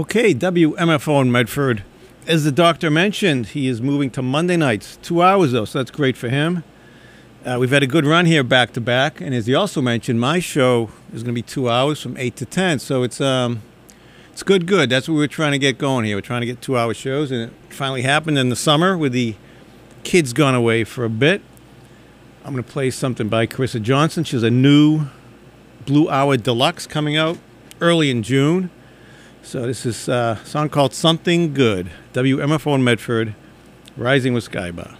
Okay, WMFO in Medford. As the doctor mentioned, he is moving to Monday nights. 2 hours, though, so that's great for him. We've had a good run here back to back. And as he also mentioned, my show is going to be 2 hours from 8 to 10. So it's good. That's what we're trying to get going here. We're trying to get 2 hour shows. And it finally happened in the summer with the kids gone away for a bit. I'm going to play something by Carissa Johnson. She has a new Blue Hour Deluxe coming out early in June. So this is a song called Something Good. WMFO in Medford, Rising with Skybar.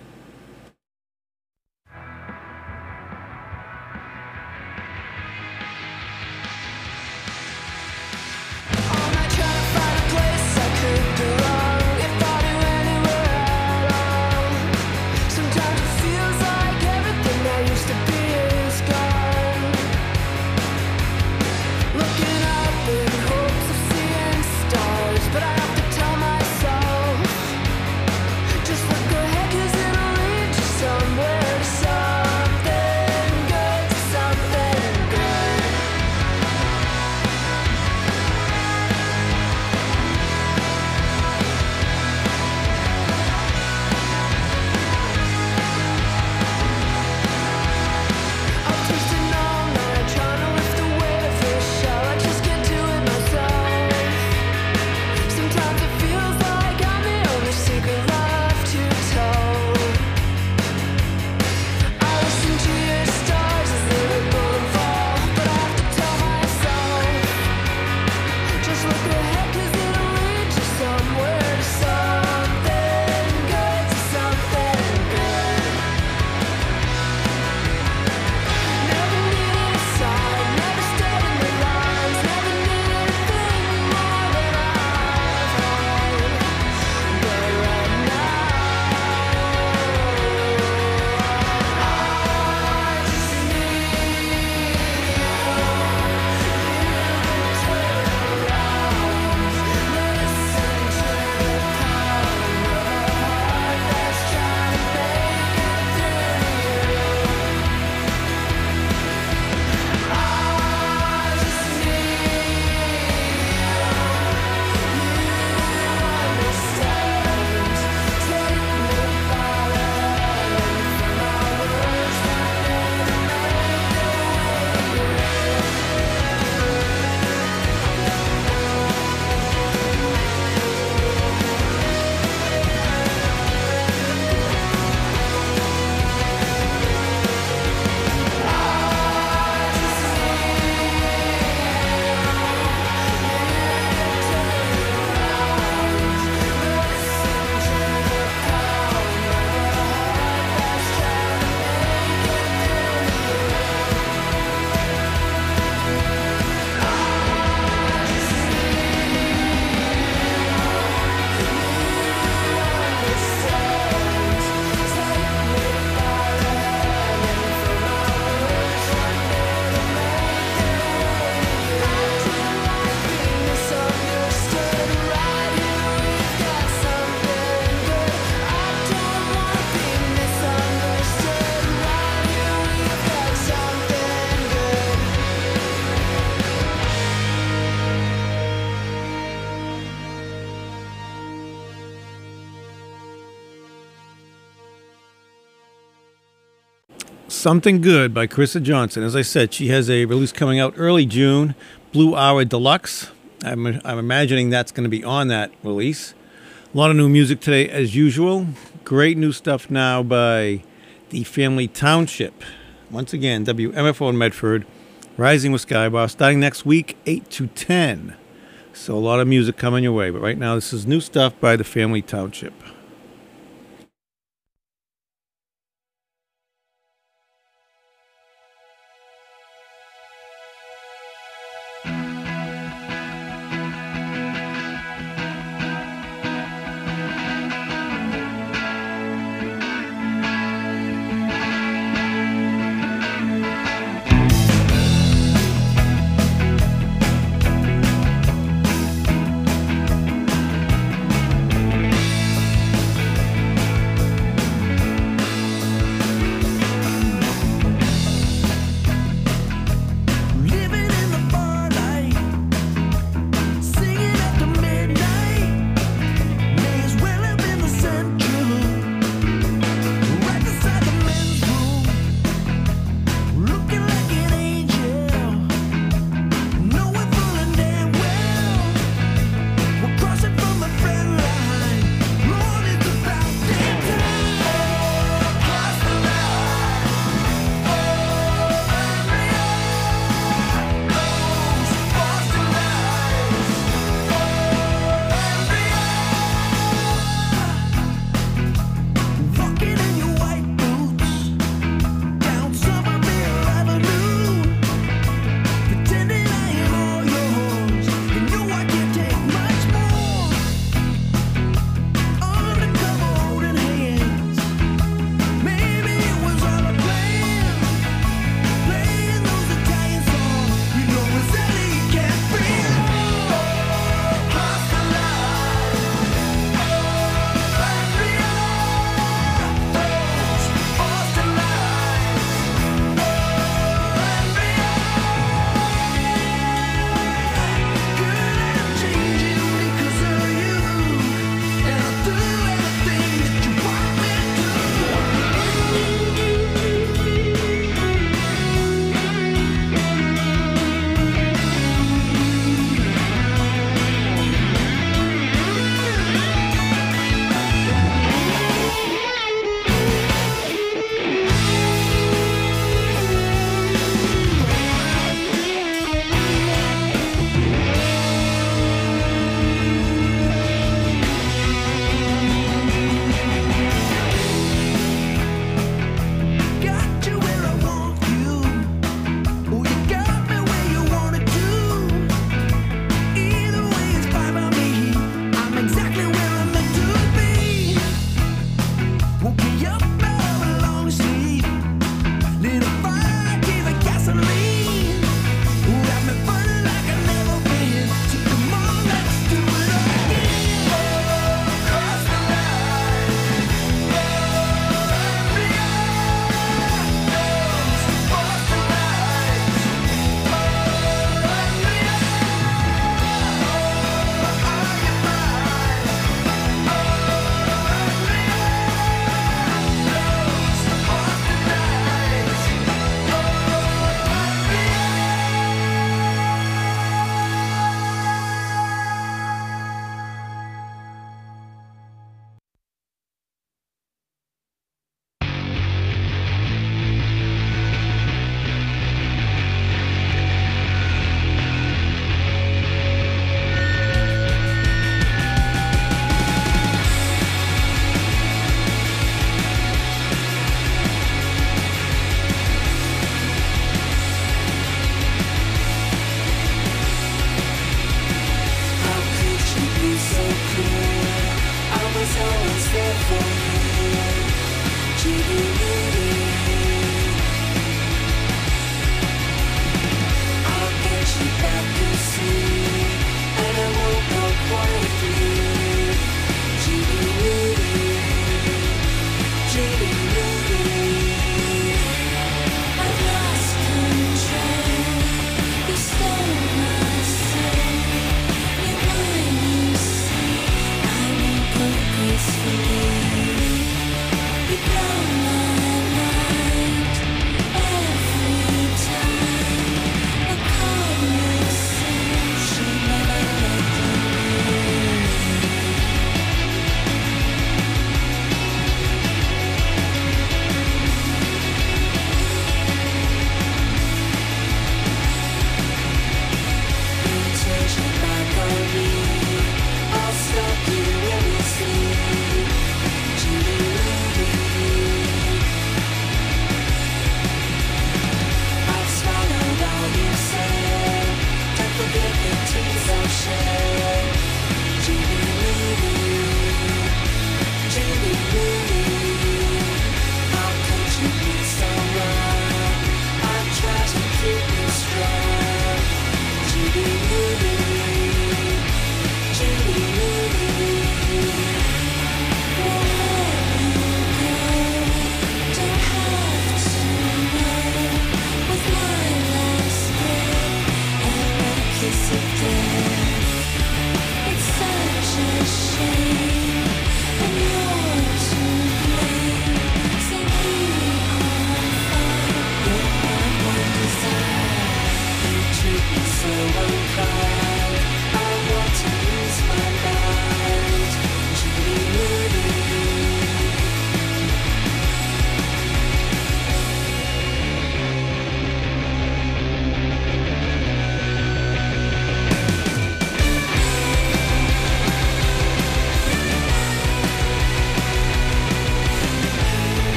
Something Good by Carissa Johnson. As I said, she has a release coming out early June, Blue Hour Deluxe. I'm imagining that's going to be on that release. A lot of new music today, as usual. Great new stuff now by The Family Township. Once again, WMFO in Medford, Rising with Skybar, starting next week, 8 to 10. So a lot of music coming your way. But right now, this is new stuff by The Family Township.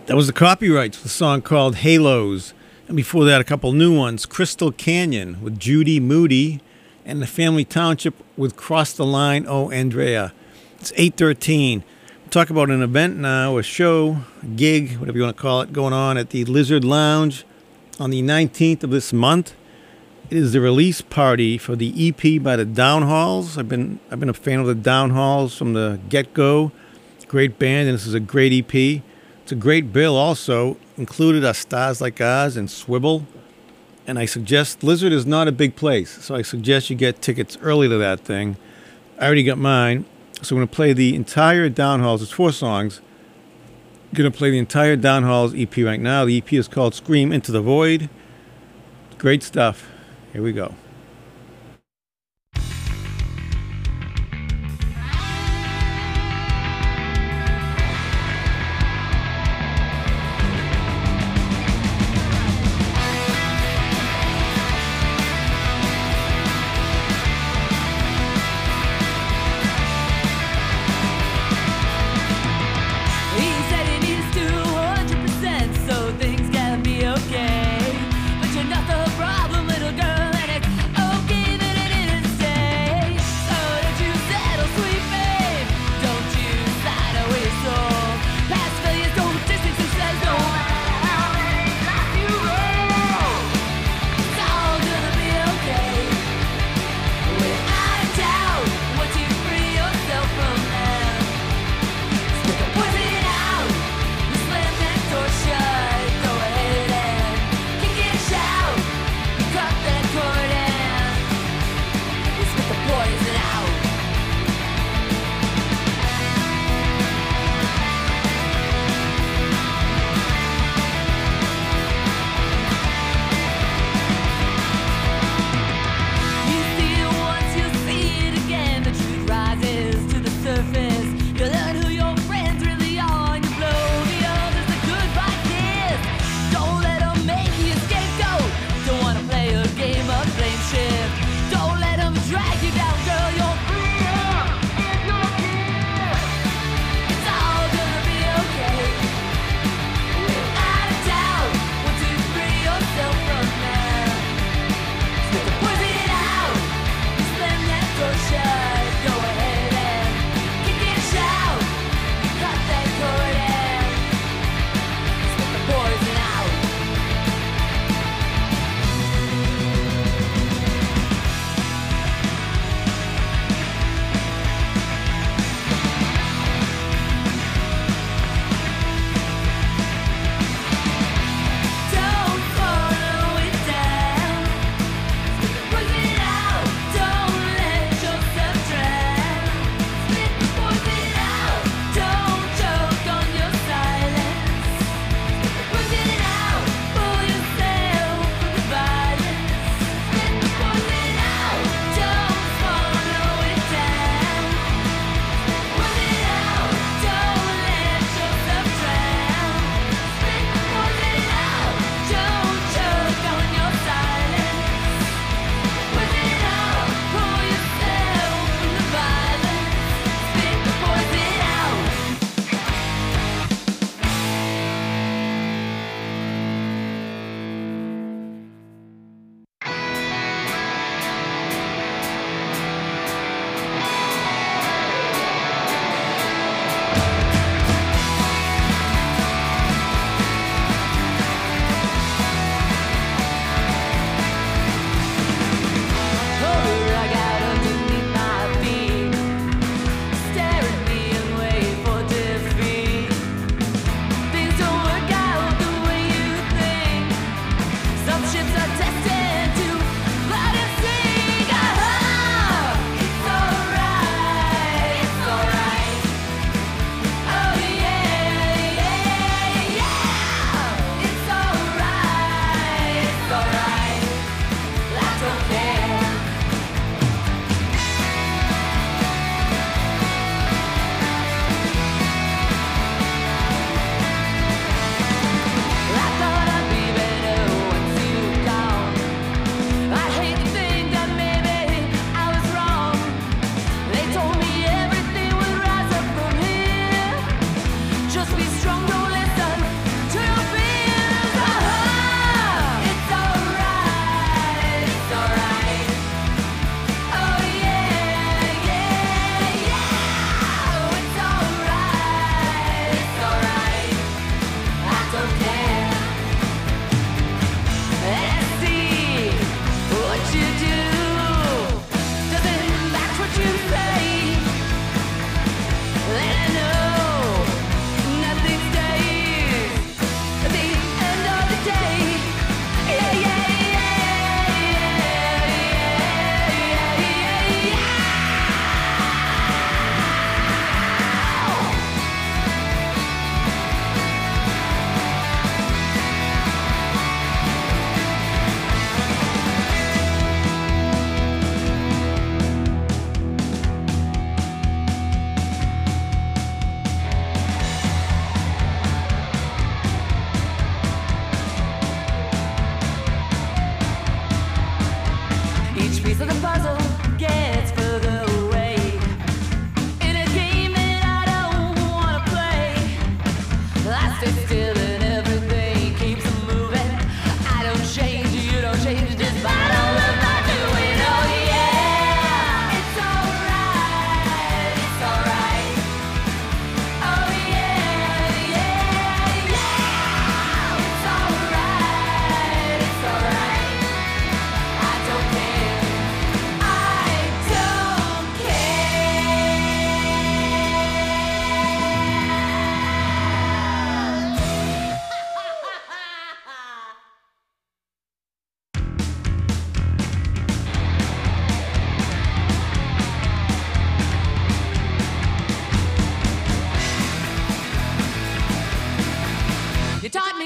That was the Copyrights, the song called Halos. And before that, a couple new ones. Crystal Canyon with Judy Moody and the Family Township with Cross the Line, Oh Andrea. It's 8:13. Talk about an event now, a show, a gig, whatever you want to call it, going on at the Lizard Lounge on the 19th of this month. It is the release party for the EP by the Downhalls. I've been a fan of the Downhalls from the get-go. Great band, and this is a great EP. It's a great bill also. Included are Stars Like Ours and Swivel. And I suggest, Lizard is not a big place, so I suggest you get tickets early to that thing. I already got mine. So I'm going to play the entire Downhalls. It's 4 songs. I'm going to play the entire Downhalls EP right now. The EP is called Scream Into the Void. Great stuff. Here we go. So things can be okay, but you're not the problem, little girl, and it's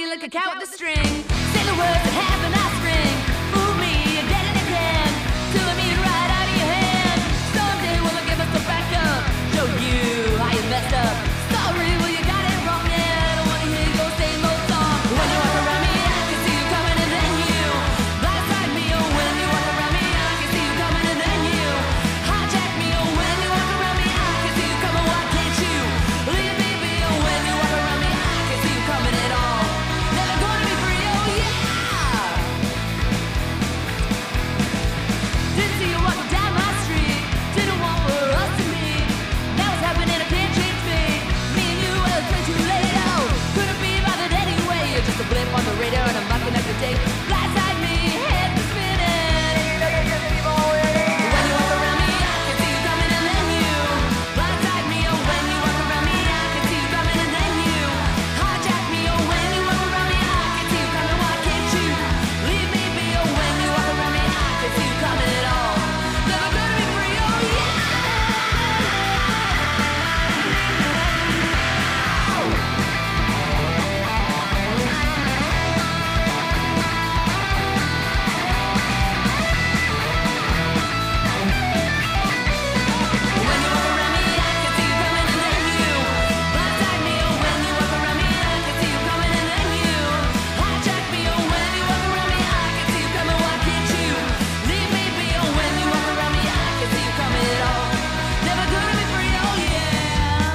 like a cow with a string. Say the words that have a nice ring. Fool me again and again, till I meet it right out of your hand. Someday will I give us the back up, show you how you messed up. Sorry, well you got it wrong, yeah. I don't wanna hear your same old song. When you walk around me, I can see you coming and then you blindside me. Oh, when you walk around me, I can see you coming and then you hijack me. Oh, when you walk around me, I can see you coming. Why can't you leave me be? Oh, when you walk around me, I can see you coming at all. Never gonna be free. Oh yeah. Didn't see you walking down my street. Didn't want for us to meet. Now it's happening, I can't change me. Me and you, well, it's way too late. Oh, couldn't be bothered anyway. You're just a blip on the radar and I'm mucking up your day. Blindside me, head is spinning. When you walk around me, I can see you coming and then you blindside me. Oh, when you walk around me, I can see you coming and then you hijack me. Oh, when you walk around me, I can see you coming. Why can't you leave me be? Oh, when you walk around me, I can see you coming at all. Never gonna be free. Oh yeah. When you walk around me, I can see you coming and then you blindside me. Oh, when you walk around me, I can see you coming and then you hijack me. Oh, when you walk around me, I can see you coming. Why can't you leave me be? Oh, when you walk around me, I can see you coming at all. Never gonna be free. Oh yeah.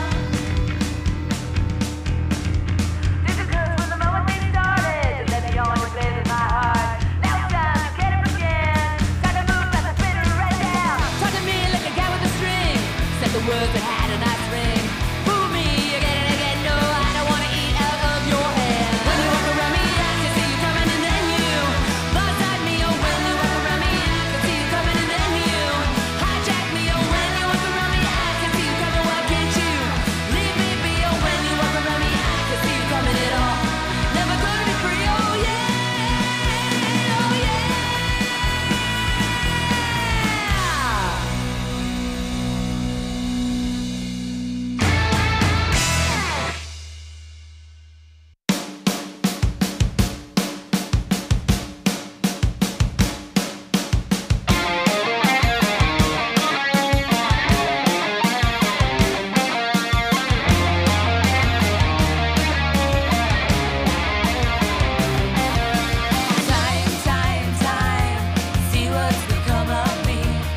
This is good from the moment we started. You let me on your place in my heart. Now it's time to get up again. Time to move like a spinner right down. Talk to me like a guy with a string. Said the words that had a nice ring. Fool me again and again. No, I don't wanna eat out of your hand. When you walk around me, I can see you coming and then you blindside me. Oh, when you walk around me, I can see you coming and then you hijack me. Oh, when you walk around me, I can see you coming. Why can't you leave me be? Oh, when you walk around me, I can see you coming at all. Never gonna be free. Oh yeah. Oh yeah. Time, see what's become of me.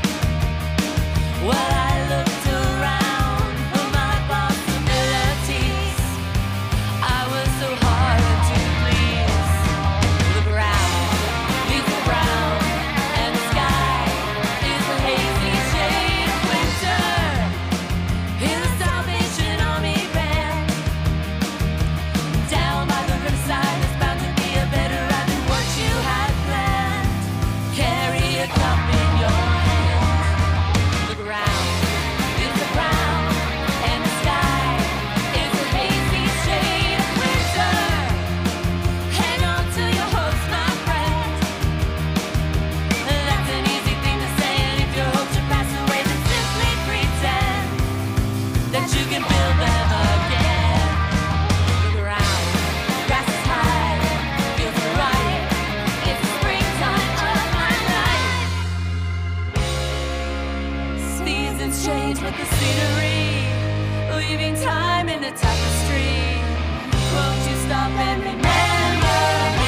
Well, I looked around for my possibilities. I was so hard to please. Look around, leaves are brown, and the sky is a hazy shade of winter. Hear the Salvation Army band. Down by the riverside, there's bound to be a better ride than what you had planned. Carry a cup in your hand. Look around, it's a brown, and the sky is a hazy shade of winter. Hang on to your hopes, my friend. That's an easy thing to say, and if your hopes should pass away, then simply pretend that you can build them again. Look around, grass is high, feels right. It's the springtime of my life. Seasons change with the scenery, leaving time in a tapestry. Won't you stop and remember me?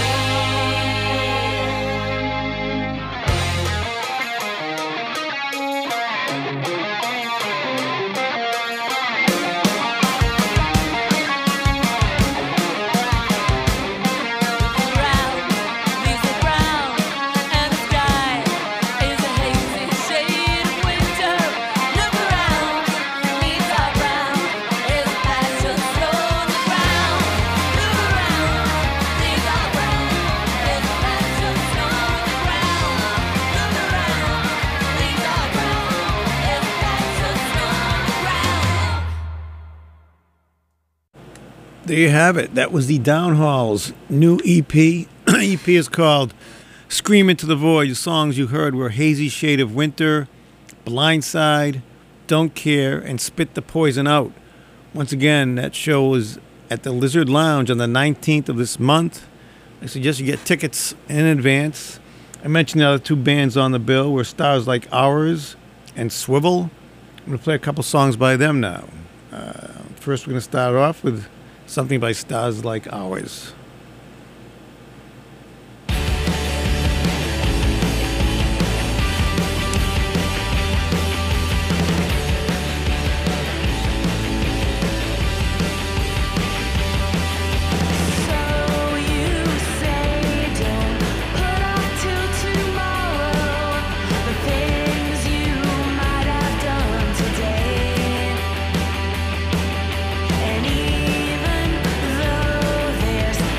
Brown, leaves are brown, and the sky is a hazy shade of winter. Look around, leaves are brown, is a patch of snow on the ground. Look around, leaves are brown, is a patch of snow on the ground. Look around, leaves are brown, is a patch of snow on the ground. There you have it. That was the Downhalls' new EP. EP is called Scream Into the Void. The songs you heard were Hazy Shade of Winter, Blindside, Don't Care, and Spit the Poison Out. Once again, that show was at the Lizard Lounge on the 19th of this month. I suggest you get tickets in advance. I mentioned the other two bands on the bill were Stars Like Ours and Swivel. I'm going to play a couple songs by them now. First, we're going to start off with something by Stars Like Ours. Even though there's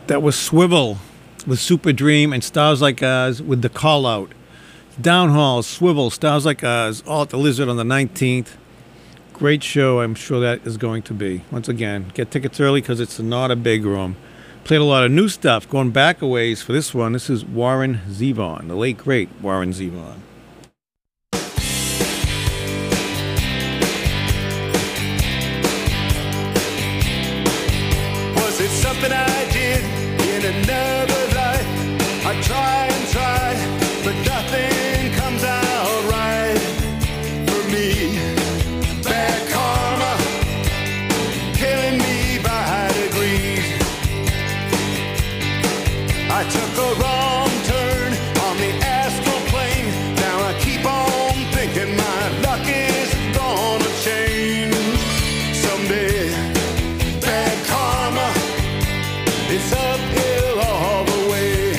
That was Swivel with Super Dream and Stars Like Us with The Call Out. Downhall, Swivel, Stars Like Us, all at the Lizard on the 19th. Great show, I'm sure that is going to be. Once again, get tickets early because it's not a big room. Played a lot of new stuff, going back a ways for this one. This is Warren Zevon, the late, great Warren Zevon. Was it something I did in another life? I try and try, but nothing comes out right for me. Bad karma, killing me by degrees. I took a wrong turn on the astral plane. Now I keep on thinking my luck is gonna change someday. Bad karma, it's uphill all the way.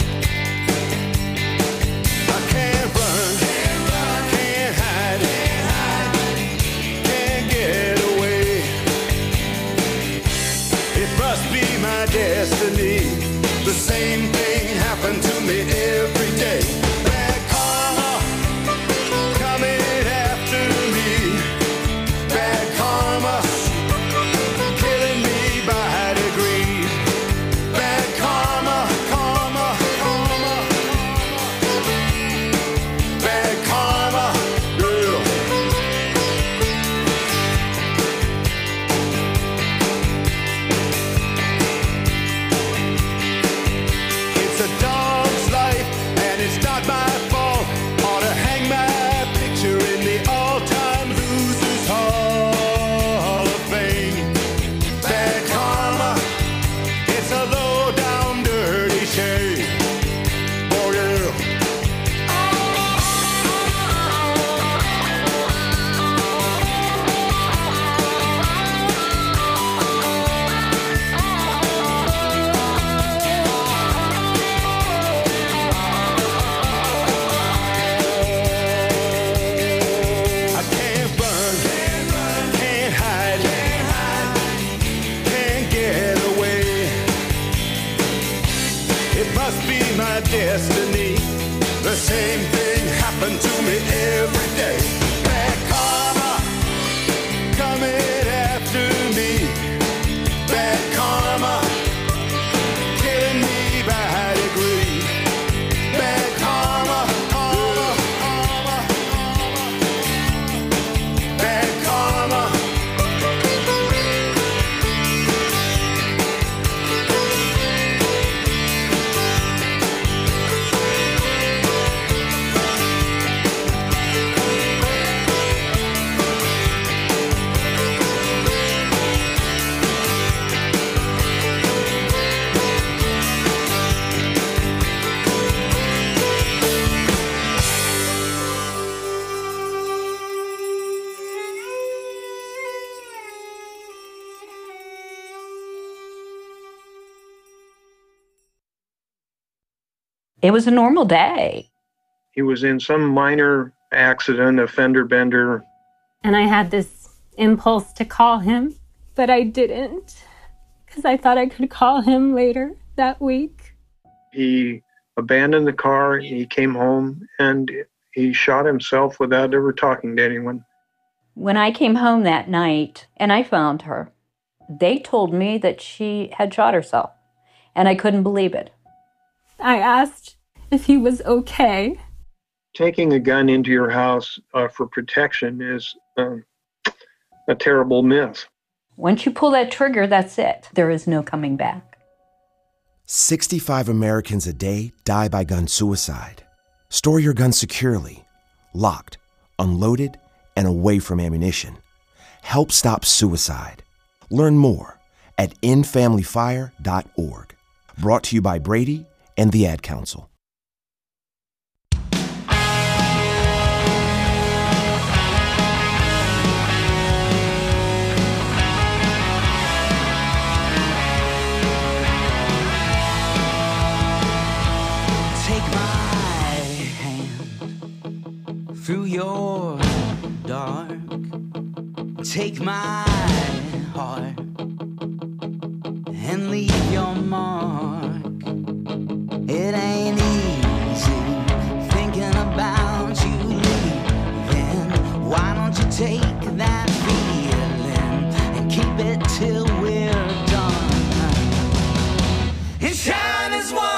I can't run, can't hide, can't get away. It must be my destiny. The same thing happened to me every day. Bad karma coming after me. Bad karma killing me by degrees. Bad karma, karma, karma. Bad karma, girl. It's a dog's life, and it's not my fault. Ought to hang my picture in the all-time losers hall of fame. Bad karma, it's a low-down, dirty shame. Oh, yeah. I can't run, can't hide, can't get away. It must be my destiny. The same thing happened to me every day. Bad karma coming after me. Bad karma killing me by degree. Bad karma, karma, karma, karma. Bad karma. It was a normal day. He was in some minor accident, a fender bender. And I had this impulse to call him, but I didn't because I thought I could call him later that week. He abandoned the car, he came home, and he shot himself without ever talking to anyone. When I came home that night and I found her, they told me that she had shot herself, and I couldn't believe it. I asked if he was okay. Taking a gun into your house for protection is a terrible myth. Once you pull that trigger, that's it. There is no coming back. 65 Americans a day die by gun suicide. Store your gun securely, locked, unloaded, and away from ammunition. Help stop suicide. Learn more at endfamilyfire.org. Brought to you by Brady and the Ad Council. Take my hand through your dark. Take my heart and leave your mark. It ain't easy thinking about you leaving. Why don't you take that feeling and keep it till we're done? And shine as one.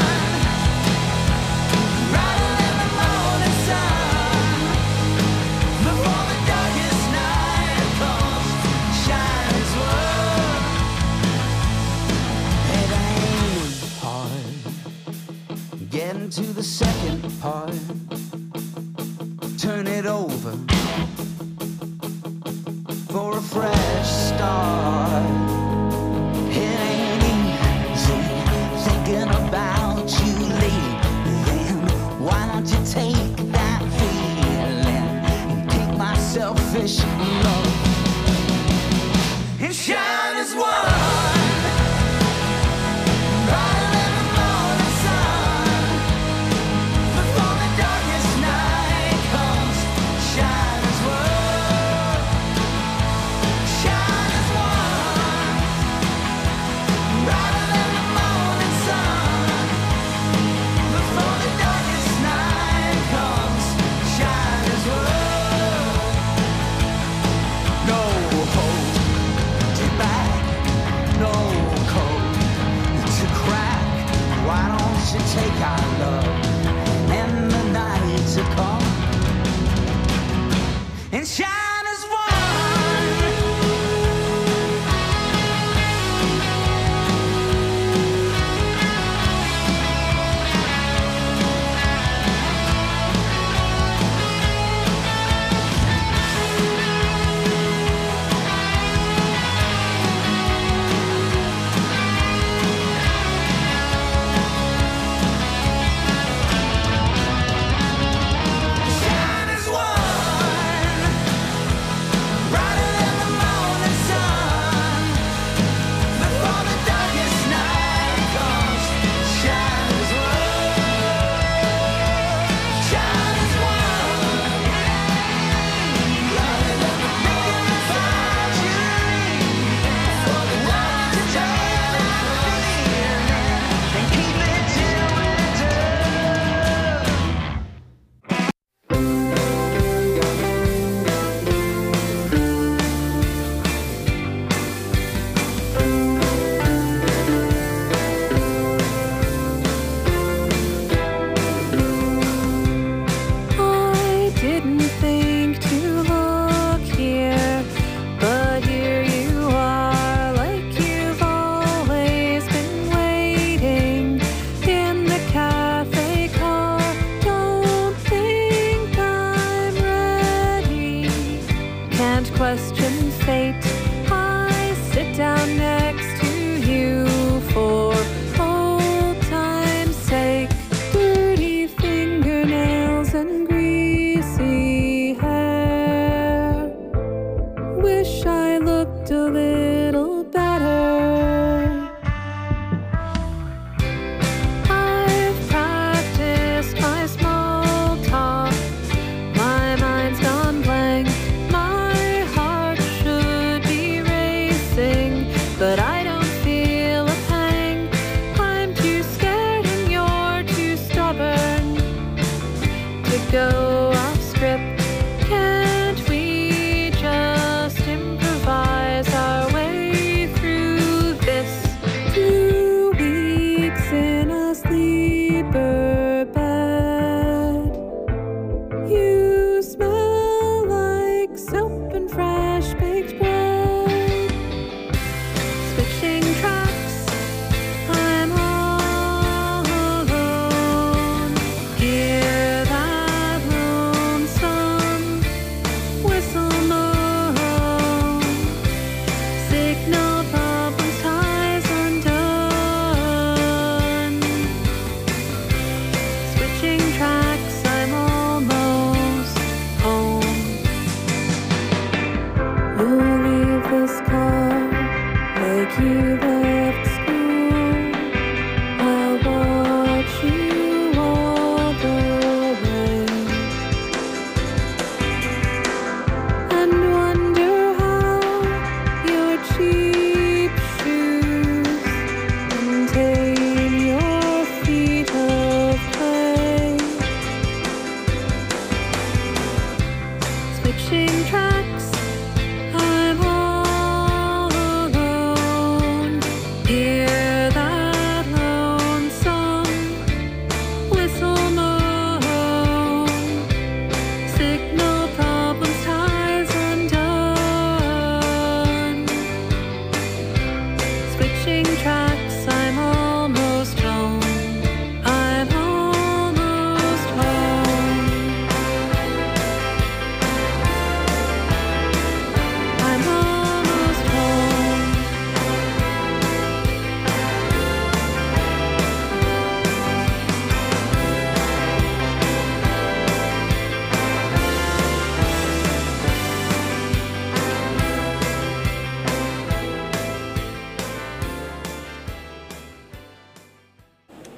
Getting to the second part, turn it over for a fresh start. It ain't easy thinking about you leaving. Why don't you take that feeling and take my selfish love and shine as one. Shine as one.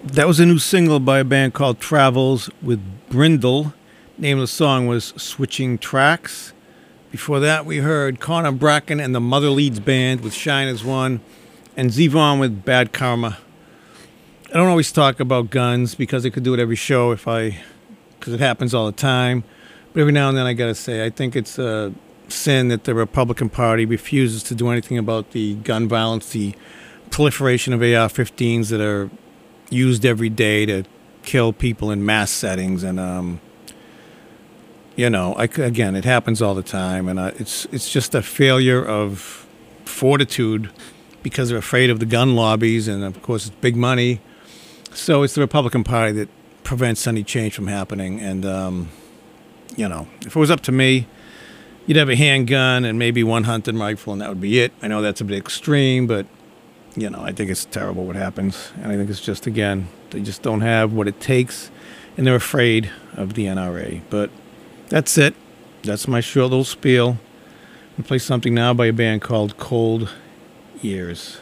That was a new single by a band called Travels with Brindle. Name of the song was Switching Tracks. Before that, we heard Connor Bracken and the Mother Leeds Band with Shine as One, and Zevon with Bad Karma. I don't always talk about guns because I could do it every show because it happens all the time. But every now and then I gotta say, I think it's a sin that the Republican Party refuses to do anything about the gun violence, the proliferation of AR-15s that are used every day to kill people in mass settings. And, again, it happens all the time. And it's just a failure of fortitude because they're afraid of the gun lobbies. And, of course, it's big money. So it's the Republican Party that prevents any change from happening. And, if it was up to me, you'd have a handgun and maybe one hunting rifle, and that would be it. I know that's a bit extreme, but, I think it's terrible what happens. And I think it's just, again, they just don't have what it takes, and they're afraid of the NRA. But that's it. That's my short little spiel. I'm going to play something now by a band called Cold Years.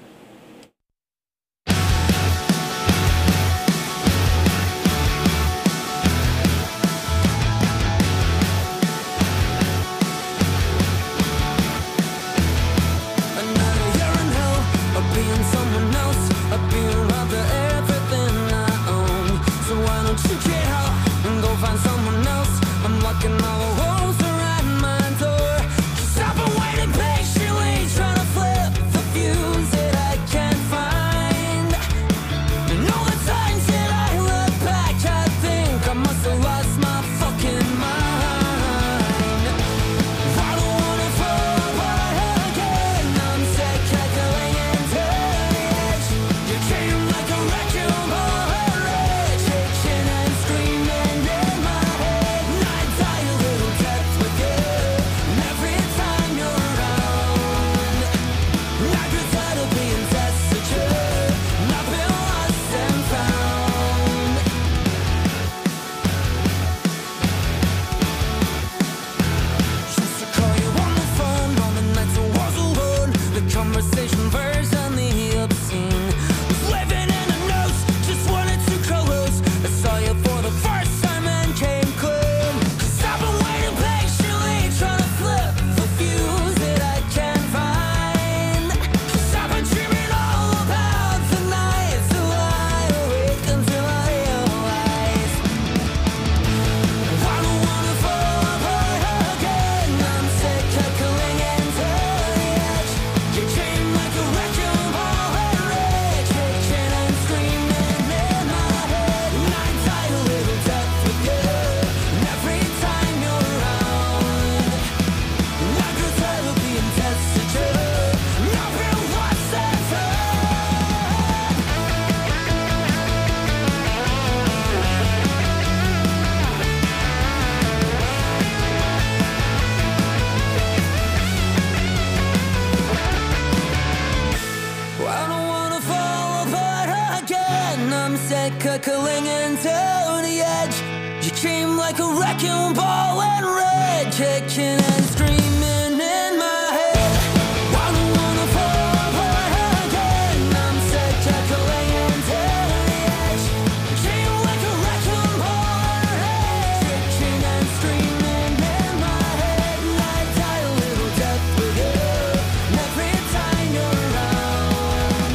Clinging to the edge, you came like a wrecking ball and red, kicking and screaming in my head. I don't wanna fall apart again. I'm sick of clinging to the edge. You came like a wrecking ball and red, kicking and screaming in my head. And I die a little death with you. And every time you're around,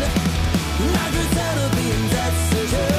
I pretend to be in debt to you.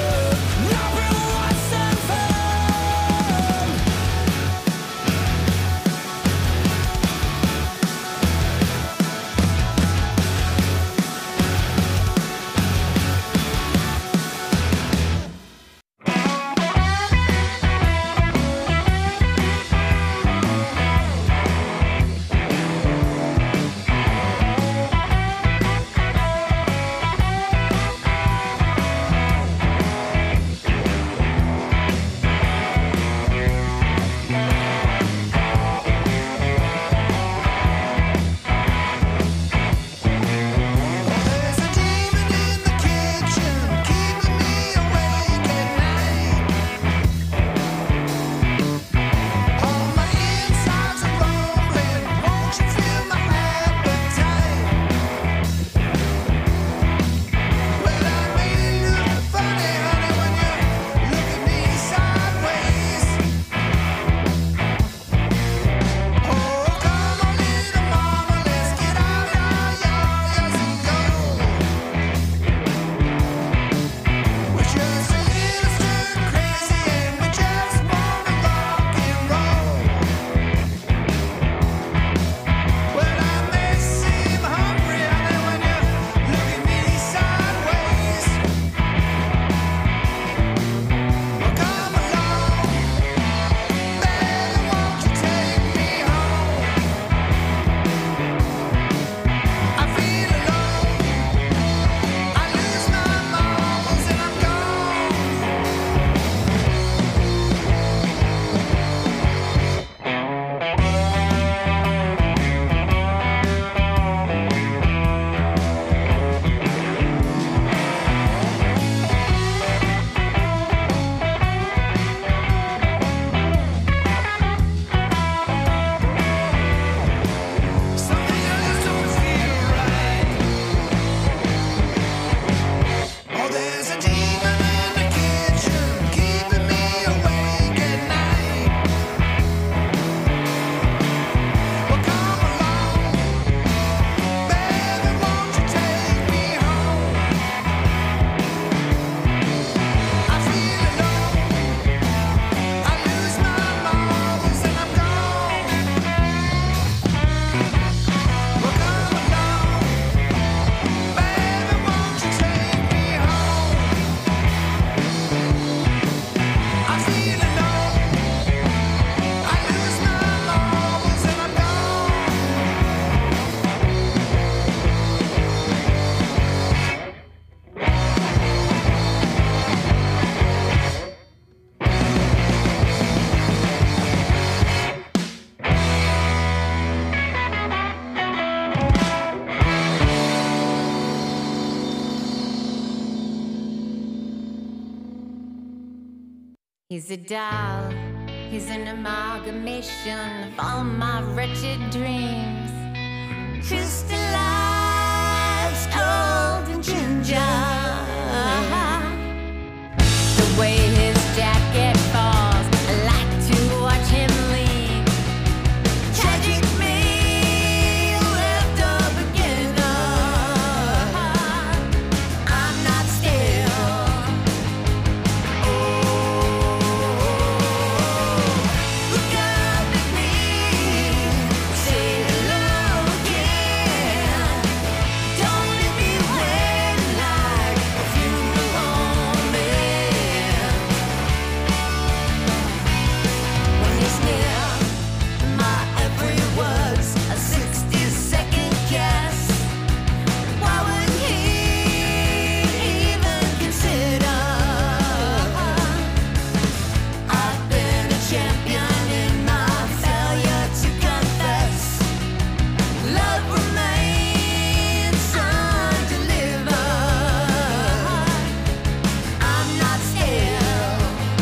He's a doll, he's an amalgamation of all my wretched dreams. Just alive, cold and ginger. The way his jacket falls, I like to watch him lean. Tragic me, left a beginner. I'm not still. Look up at me, say hello again. Don't let me wait like a funeral home man. When he's near, my every word's a 60-second guess. Why would he even consider? I've been a champion in my failure to confess. Love remains undelivered. I'm not still.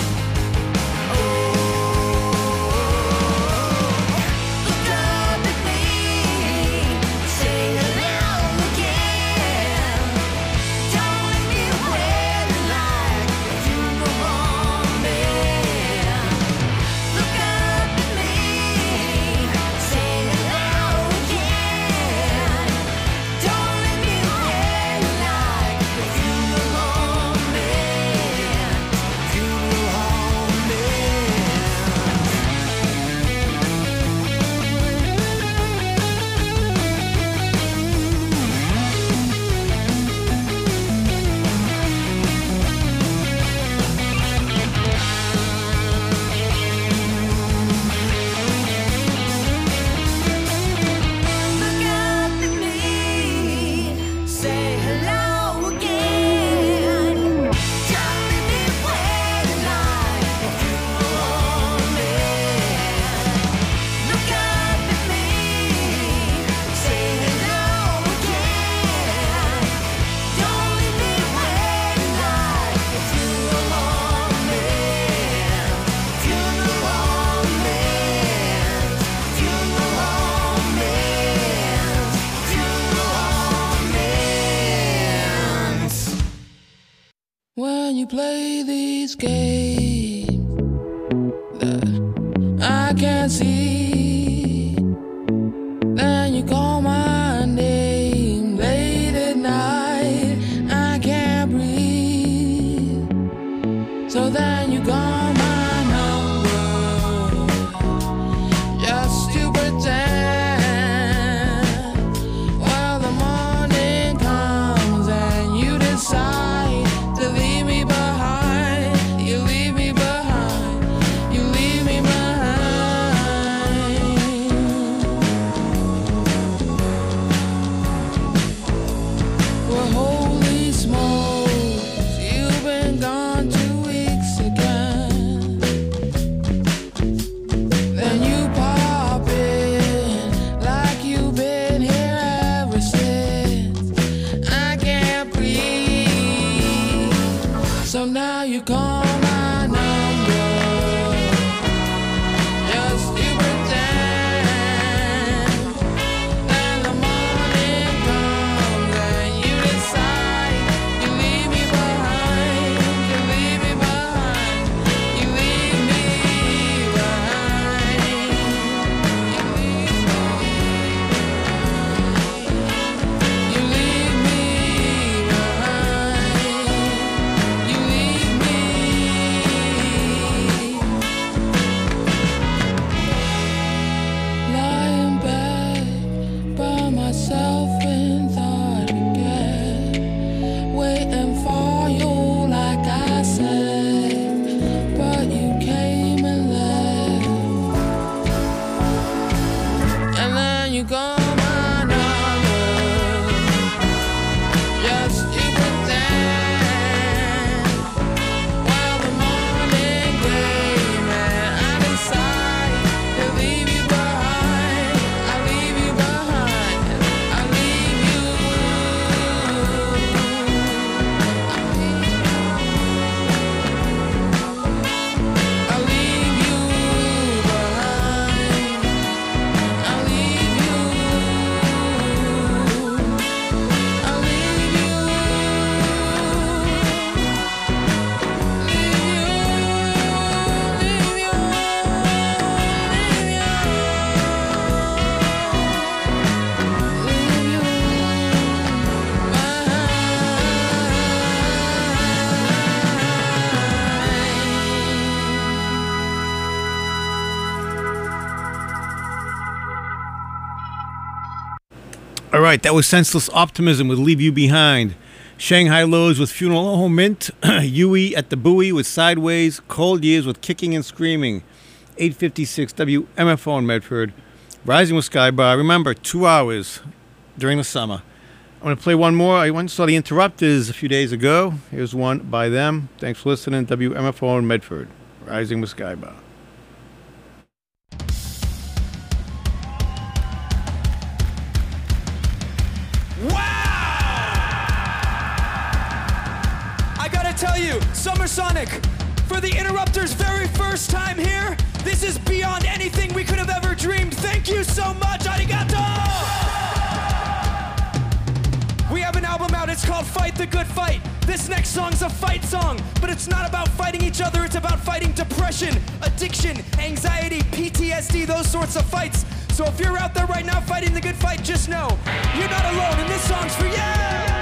Look up at me, say hello again. Don't let me wait like a funeral home man. Look up at me, say hello again. Don't let me wait like a funeral home man. Funeral home Look up at me, say hello again. Don't let me wait like a funeral home man. Look up at me, say hello again. Don't let me wait like a funeral home man. Funeral home man. Funeral home man. Funeral home man. When you play these games that I can't see, then you call my name late at night. I can't breathe. So then you call my number just to pretend. Well, the morning comes and you decide to leave me behind. You leave me behind. You leave me behind. Well, holy smokes, you've been gone 2 weeks again. Then you pop in like you've been here ever since. I can't breathe. So now you call my number just to pretend. Then the morning comes and you decide you leave me behind. You leave me behind. You leave me behind. You leave me. You leave me behind. You leave me right, that was Senseless Optimism with Leave You Behind. Shanghai Lows with Funeral Home Mint. Yui at the Buoy with Sideways. Cold Years with Kicking and Screaming. 856 WMFO in Medford. Rising with Sky Bar. Remember, 2 hours during the summer. I'm going to play one more. I went and saw The Interrupters a few days ago. Here's one by them. Thanks for listening. WMFO in Medford. Rising with Sky Bar. I gotta tell you, Summer Sonic, for the Interrupters' very first time here, this is beyond anything we could have ever dreamed. Thank you so much, arigato! We have an album out, it's called Fight the Good Fight. This next song's a fight song, but it's not about fighting each other, it's about fighting depression, addiction, anxiety, PTSD, those sorts of fights. So if you're out there right now fighting the good fight, just know, you're not alone, and this song's for you!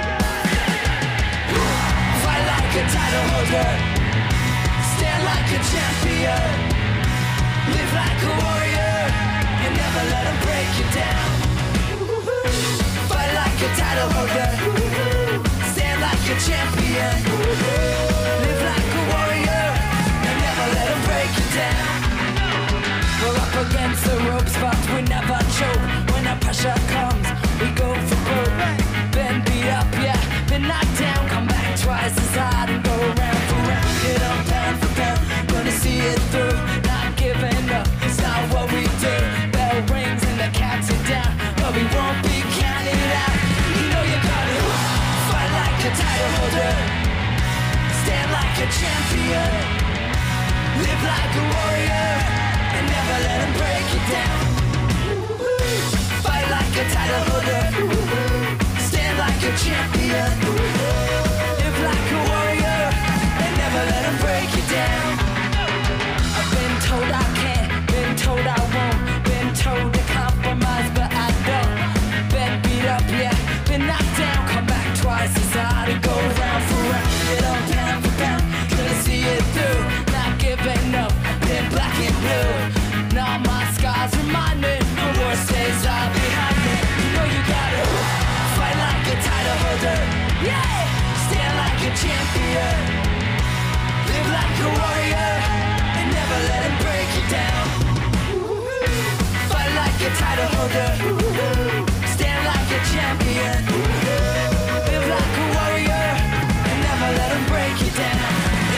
Fight like a title holder, stand like a champion, live like a warrior, and never let them break you down. Fight like a title holder, stand like a champion, live like a warrior, and never let them break you down. We're up against the ropes, but we never choke. When the pressure comes, we go for broke. Been beat up, yeah, been knocked down, come back twice as hard and go round for round. Get up pound for pound, gonna see it through. Not giving up, it's not what we do. Bell rings and the cats are down, but we won't be counted out. You know you gotta fight like a title holder, stand like a champion, live like a warrior, and never let them break you down. Fight like a title holder, stand like a champion, live like a warrior, and never let them break you down. I've been told I can't, been told I won't, been told to compromise, but I don't. Been beat up, yeah, been knocked down, come back twice as hard and go round for round. Get on pound for pound, gonna see it through, not giving up, been black and blue. Now my scars remind me, the worst days are behind me. You know you gotta fight like a title holder, yeah, stand like a champion, live like a warrior, and never let them break you down. Fight like a title holder, stand like a champion, live like a warrior, and never let them break you down.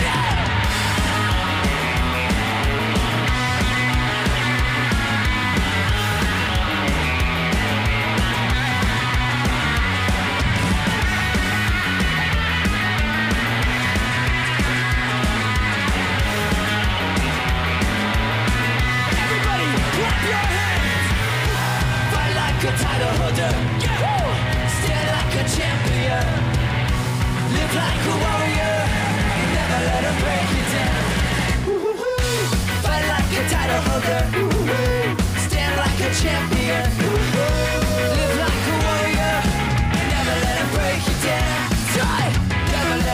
Everybody, clap your hands. Fight like a title holder, yeah. Stand like a champion, live like a warrior, and never let them break you down. Fight like a title holder, stand like a champion.